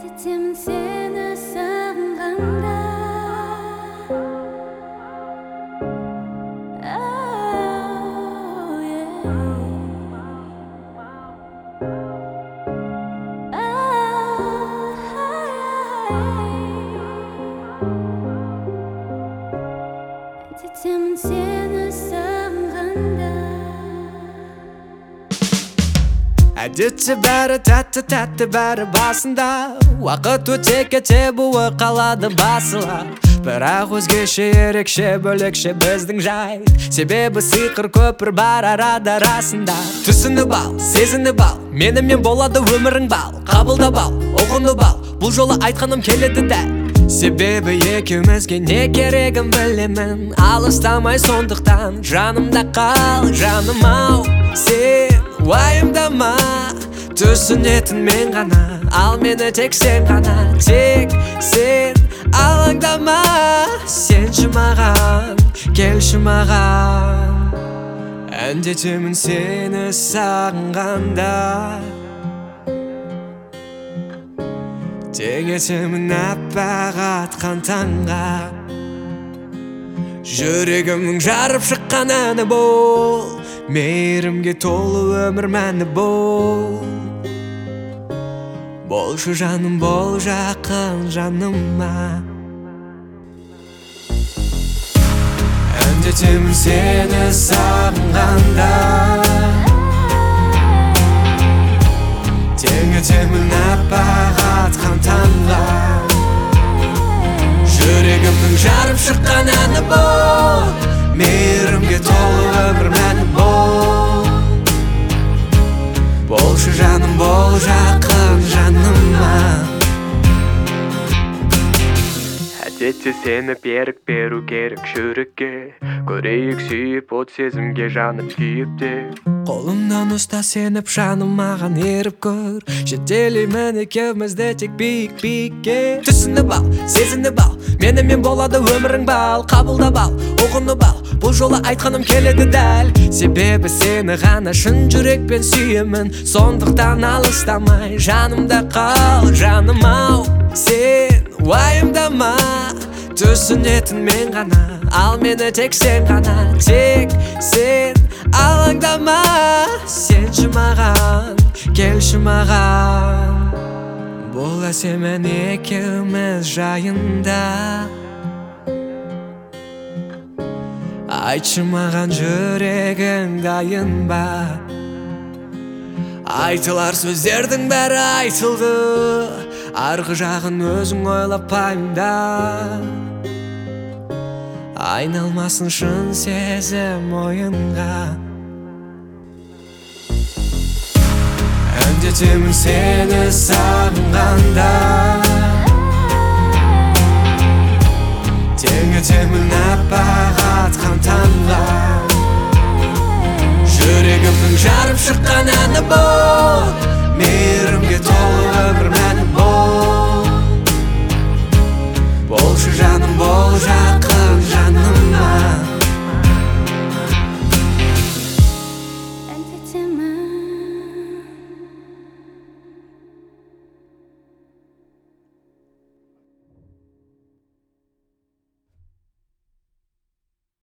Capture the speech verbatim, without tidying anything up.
Әндетемін сені сағынғанда. Әндетемін сені сағынғанда. Әдетте бәрі тәтті-тәтті бәрі басында. Уақыт өте кете буы қалады басыла. Бірақ өзгеше ерекше бөлекше біздің жай. Себебі сиқыр көпір бар арада расында. Түсініп ал, сезініп ал, менімен болады өмірің бал. Қабылдап ал, ұғынып ал, бұл жолы айтқаным келеді дәл. Себебі екеумізге не керегін білемін. Алыстамай сондықтан жанымда қал, жаным ау. Сен уайымдама, түсінетін мен ғана, ал мені тек сен ғана. Тек сен алаңдама, сенші маған, келші маған. Әндетемін сені сағынғанда. Теңетемін аппақ атқан таңға. Жүрегімнің жарып шыққан әні бол, мейірімге толы өмір мәні бол. Болшы жаным, бол жақын жаныма. Әндетемін сені сағынғанда. Теңетемін аппақ атқан таңға. Жүрегімнің жарып шыққан әні бол, мейірімге толы өмір мәні бол. Болшы жаным, бол жақын жаныма. Әдетте сені берік беру керек жүрекке. Көрейік сүйіп от сезімге жанып күйіп те. Қолымнан ұста сеніп жаным маған еріп көр. Жетелеймін екеумізді тек биік-биікке. Түсініп ал, сезініп ал, менімен болады өмірің бал. Қабылдап ал, ұғынып ал, бұл жолы айтқаным келеді дәл. Себебі сені ғана шын жүрекпен сүйемін. Сондықтан алыстамай жанымда қал, жаным ау. Сен уайымдама, түсінетін мен ғана, ал мені тек сен ғана. Тек сен алаңдама, сенші маған, келші маған. Бұл әсемен екеуміз жайында. Айтшы маған, жүрегің дайын ба? Айтылар сөздердің бәрі айтылды, арғы жағын өзің ойлап пайымда. Айналмасын шын сезім ойынға. Әндетемін сені сағынғанда. Теңетемін аппақ атқан таңға. Жүрегімнің жарып шыққан әні бол,